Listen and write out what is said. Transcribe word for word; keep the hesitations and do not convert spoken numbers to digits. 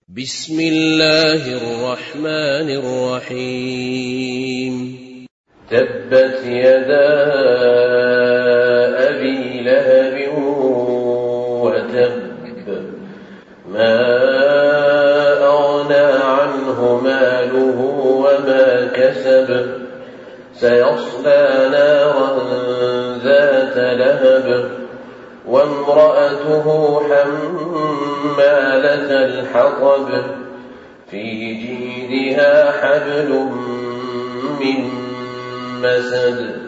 بسم الله الرحمن الرحيم. تبت يدا أبي لهب وتب ما أغنى عنه ماله وما كسب سيصلى نارا ذات لهب وامرأته حمالة الحطب في جيدها حبل من مسد